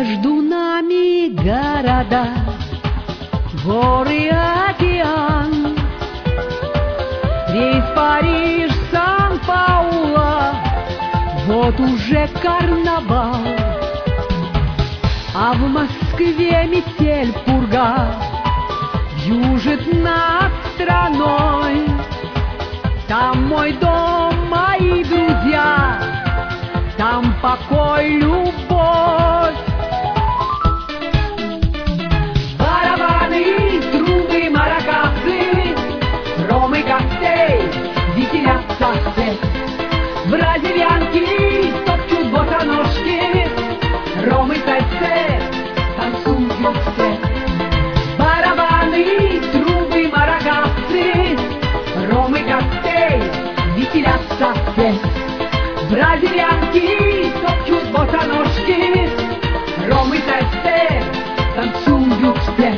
Между нами города, горы, океан, весь Париж, Сан-Пауло, вот уже карнавал. А в Москве метель, пурга вьюжит над страной. Там мой дом, мои друзья, там покой, любовь. Барабаны, трубы, маракасы, ром и коктейль, веселятся все. Бразильянки топчут босоножки, ром и сальсе, танцуют все. Барабаны, трубы, маракасы, ром и коктейль, веселятся все. Бразильянки топчут босоножки, ром и сальсе, танцуют все.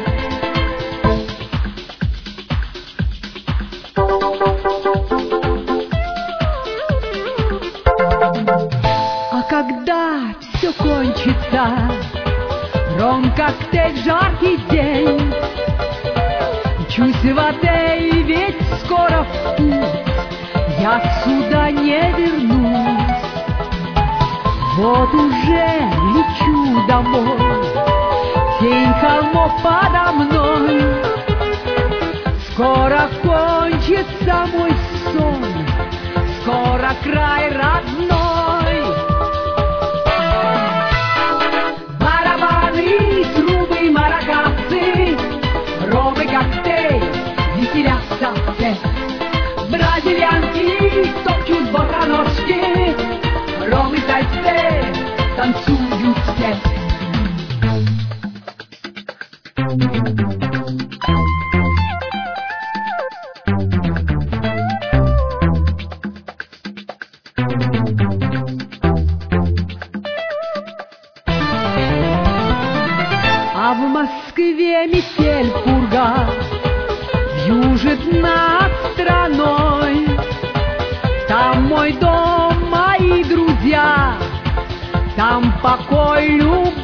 А когда все кончится, ром, коктейль, жаркий день, мчусь в отель, ведь скоро в путь, я сюда не вернусь. Вот уже лечу домой, тень холмов подо мной. Скоро кончится мой сон, скоро край родной. Барабаны, трубы, маракасы, ром и коктейль, веселятся все. Бразильянки топчут босоножки, ром и сальсе, танцуют все. А в Москве метель, пурга вьюжит над страной. Там мой дом, мои друзья, там покой, любовь.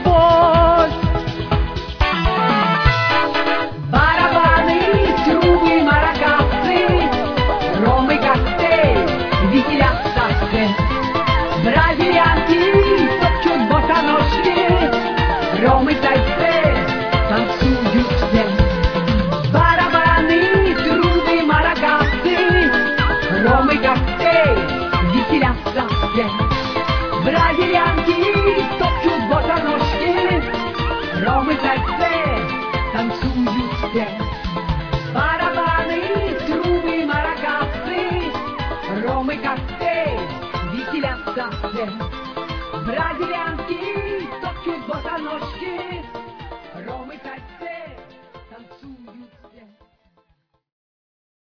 Барабаны, трубы, маракасы, ром и коктейль, веселятся все. Бразильянки топчут босоножки, ром и сальсе, танцуют все. Барабаны, трубы, маракасы, ром и коктейль, веселятся все. Бразильянки топчут босоножки, ром и сальсе, танцуют все. Барабаны, трубы, маракасы, ром и коктейль, веселятся все. Бразильянки топчут босоножки,